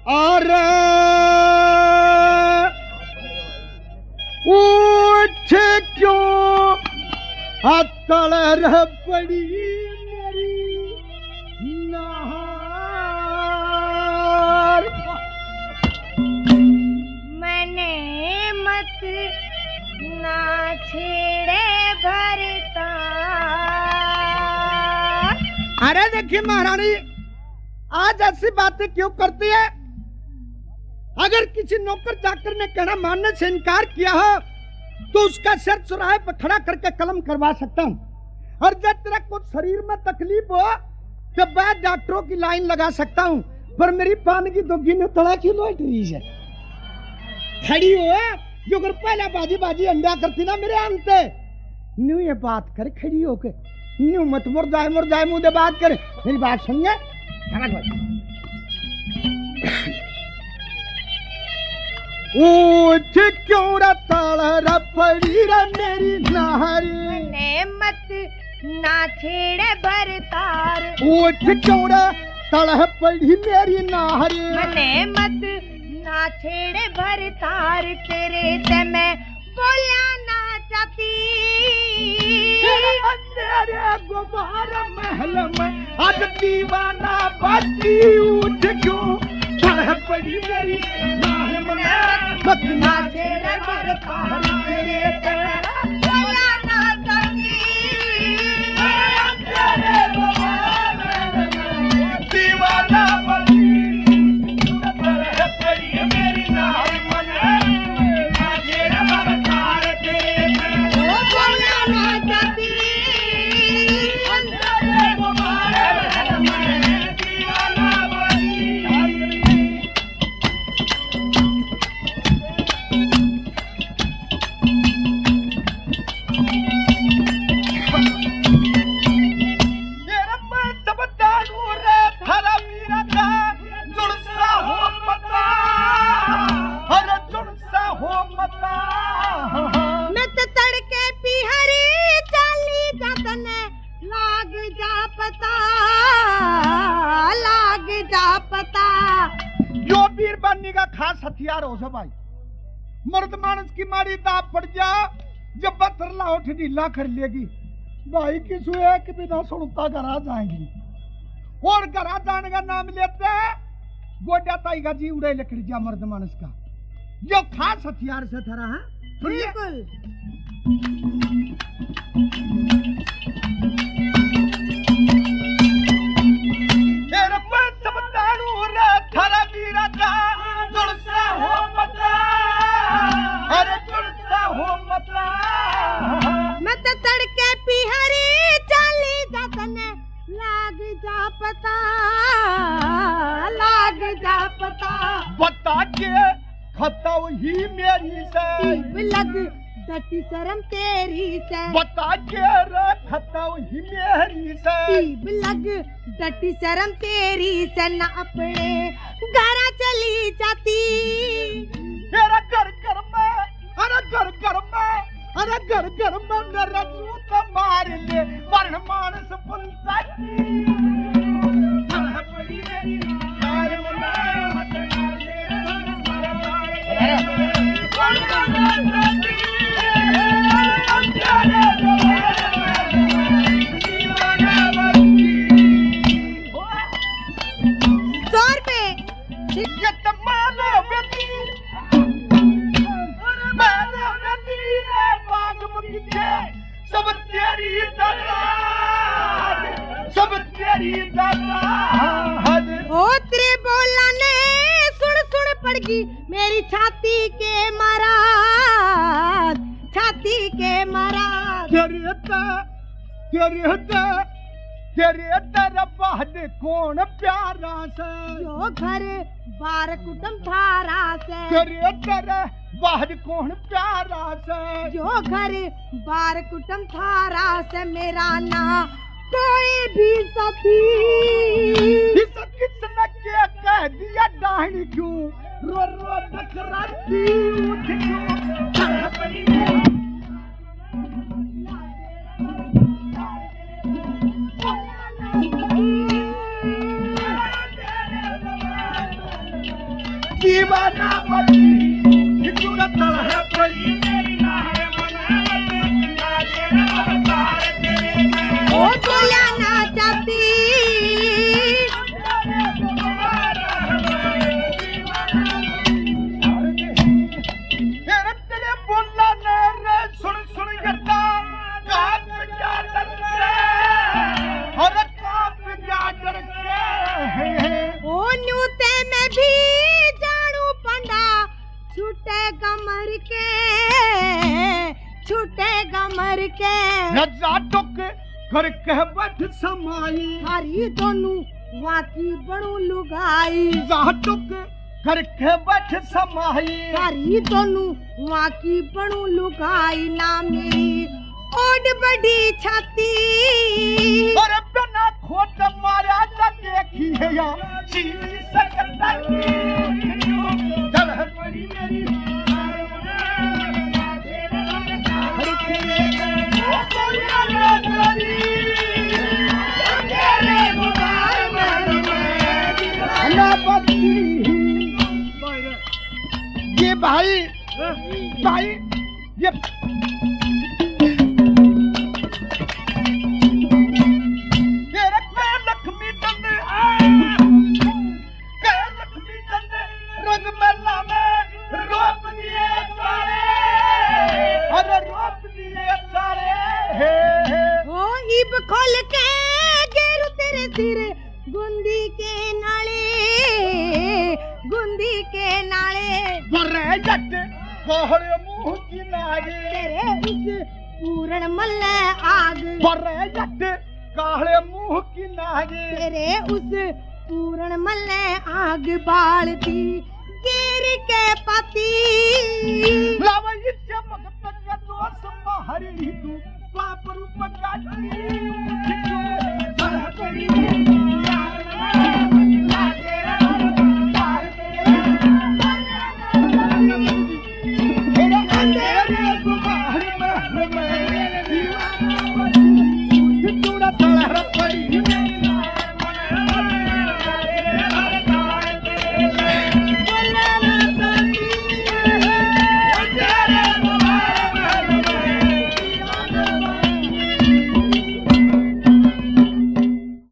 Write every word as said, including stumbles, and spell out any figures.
और उठ क्यों अतल रह पड़ी मेरी नार। मैंने मत ना छेड़े भरता। अरे देखिए महारानी, आज ऐसी बातें क्यों करती है? अगर किसी नौकर चाकर ने कहना मानने से इनकार किया हो तो उसका सिर चौराहे पर खड़ा करके कलम करवा सकता हूँ। और जब तेरा कुछ शरीर में तकलीफ हो तो मैं डॉक्टरों की लाइन लगा सकता हूँ। पर मेरी पान की दोगी ने तड़ा की लोट रही है खड़ी हो जो अगर पहला बाजी बाजी अंडा करती ना मेरे अंते न्यू ये बात कर खड़ी होके न्यू मत मुर जाए मुर जाए मुझे बात करे। मेरी बात सुनिए। उठ क्यों रताड़ा पड़ी रे मेरी नारी। मैंने मत ना छेड़े भरतार। उठ क्यों रताड़ा पड़ी मेरी नारी। मैंने मत ना छेड़े भरतार। तेरे से मैं बोला ना चाहती। तेरे गुबार महल में आज दीवाना बाती। उठ क्यों रताड़ा पड़ी मेरी नारी। मत ना छेड़े भरतार। तेरे से बोला ना चाहती। तेरे गुबार महल में दीवाना बाती। खास हथियार हो सब भाई। मर्द मानस की मारी दाब पड़ जा जब बत्तर लाउठ ढीला कर लेगी भाई की सुए कि बिना सुनता घरा जाएंगी। और घरा जाने का नाम लेते गोड्या ताई का जी उड़े लकड़ी जा मर्द मानस का जो खास हथियार से थरा है। बिल्कुल मैं तो तड़के पिहरी चाली जतन लाग जा पता लाग जा पता। बता के खता ही मेरी से लग डटी शर्म तेरी से। बता के खता ही मेरी से लग डटी शर्म तेरी से। न अपने घर चली जाती। तेरा घर घर में अरे घर घर में अरे घर घर में मेरा जूत मार ले मरण मानस बनता की। सौ रुपए सब तेरी दाद सब तेरी दाद। ओ तेरे बोला ने सुन सुन पड़ गई मेरी छाती के महाराज छाती के महाराज। तेरे ता तेरे ता तेरे तर बाद कौन प्यारा से जो घर बार कुटुम थारा से। तेरे तर बाद कौन प्यारा से जो घर बार कुटुम थारा से। मेरा ना कोई भी साथी इस किसने क्या कह दिया डाहनी क्यों रो रो टकराती उठ क्यों। दीवाना बनी सूरत है पड़ी ओ बोला ना चाहती तेरे बोला ने सुन सुन करता काप जा डर के और काप जा डर के ओ न्यूते में भी जानू पंडा छूटेगा मर के छूटेगा मर के रजा टुक कर कह बैठ समाई हरी दोनों वाकी बड़ू लुगाई जा टुक कर कह बैठ समाई हरी दोनों वाकी बड़ू लुगाई ना मेरी ओड बड़ी छाती और बिना खोट मारा न देखी है या चीनी सकता की चल है पड़ी मेरी हर तेरे ओ बोलिया ना तेरे मुबार में ना बदली ये भाई भाई ये तेरे पे लक्ष्मी चंद के लक्ष्मी चंद रंग मेला में रोप दिए सारे अरे रोप दिए सारे ओ इब खोल के गेरू तेरे सिर गुंदी के नाले गुंदी के नाले बरे जट कोहरे मुंह की नागे तेरे उस पूरण मल्ले आग बरे जट काले मुंह की नागे तेरे उस पूरण मल्ले आग बालती गिर के पति लावई चमक तक दोस्त महरी तू पाप रूप काटी तेरे अंधेरे